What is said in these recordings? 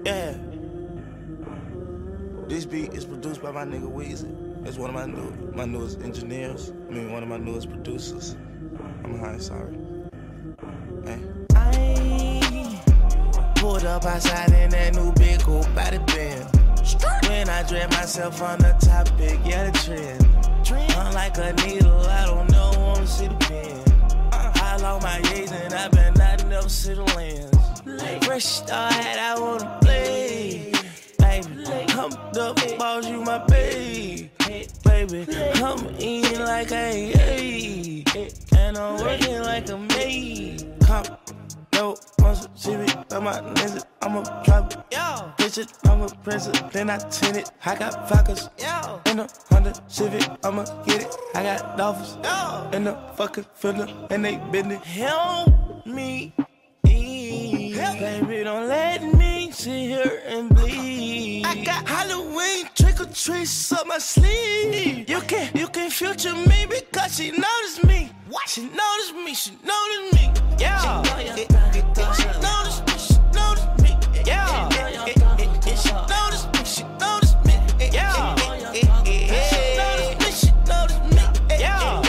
Yeah. This beat is produced by my nigga Weezy. That's one of my newest engineers. One of my newest producers. I'm high, sorry. Hey. I pulled up outside in that new big old body band. When I dread myself on the topic, yeah, the trend. Unlike a needle, I don't know, wanna see the pen. I lost my gaze and I bet not never see the lens. Fresh start, I wanna play. Baby, humped up, boss, you my babe. Baby, I'm eating like a and I'm working like a maid. Once she be on my niggas, I'ma drop it. Bitch it, I'm a president, then I tint it. I got vodkas in a Honda Civic, I'ma get it. I got dolphins in the fucking filler, and they business. Help me, baby, don't let me sit here and bleed. I got Halloween trick or treats up my sleeve. You can future me because she noticed me. What? She noticed me, she noticed me. Yeah. She noticed me, she noticed me. Yeah. She noticed me, she noticed me. Yeah. She noticed me, she noticed me. Yeah.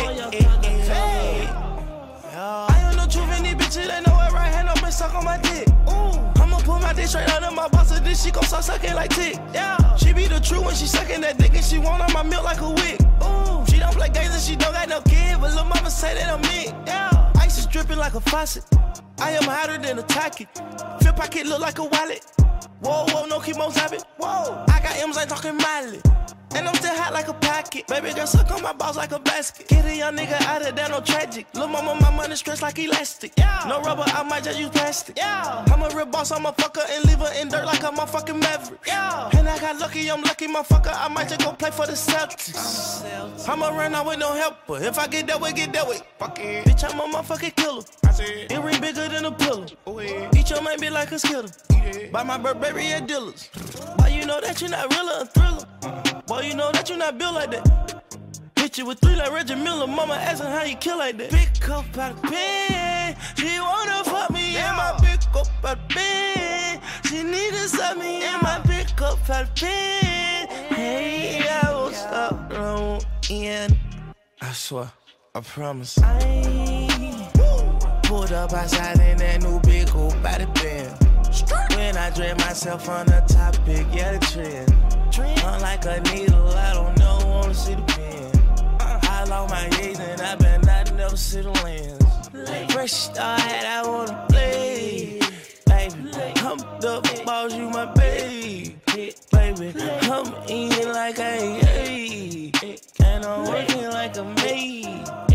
I don't know truth in these bitches, they know it right hand up and suck on my dick. I'ma put my dick straight under my boss, and then she gon' start sucking like tick. Yeah. She be the truth when she sucking that dick, and she want on my milk like a wig. She don't play games and she don't got no kid, but lil' mama say that I'm me. Yeah. Ice is dripping like a faucet. I am hotter than a tacky. Feel pocket look like a wallet. Whoa, no chemo habit. Whoa, I got M's, ain't talking Miley. And I'm still hot like a pocket. Baby girl suck on my balls like a basket. Get a young nigga out of there, no tragic. Lil' mama, my money stretched like elastic. Yeah. No rubber, I might just use plastic. Yeah. I'm a real boss, I'm a fucker and leave her in dirt like I'm a fucking Maverick. Yeah. And I got lucky, I'm lucky, motherfucker. I might just go play for the Celtics. I'ma run out with no helper. If I get that way, get that way. Fuck it. Bitch, I'm a motherfucking killer. I said it ring bigger than a pillow. Oh, yeah. Eat your man be like a skittle. Yeah. Buy my Burberry at dealers. Boy, you know that you not real or a thriller. Boy, you know that you not built like that. Hit you with 3 like Reggie Miller. Mama asking how you kill like that. Pick up out of bed. She wanna fuck me in my pick up out of bed. She need to suck me in my pick up out of bed. Hey, I won't stop, I won't end. I swear, I promise. I pulled up outside in that new big old body band. When I dread myself on the topic, yeah, the trend. Unlike a needle, I don't know, wanna see the pen. I lost my gaze and I bet not never see the lens. Fresh start, I wanna play. Baby, humped up, boss, you my babe. Baby, I'm eating like a and I'm working like a maid.